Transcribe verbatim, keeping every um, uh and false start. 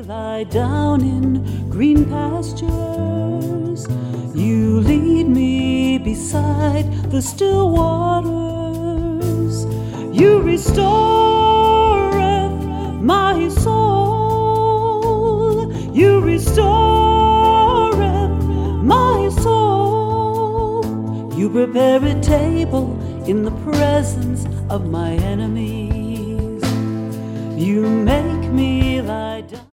lie down in green pastures. You lead me beside the still waters. You restoreth my soul. You restoreth my soul. You prepare a table in the presence of my enemies. You make me lie down.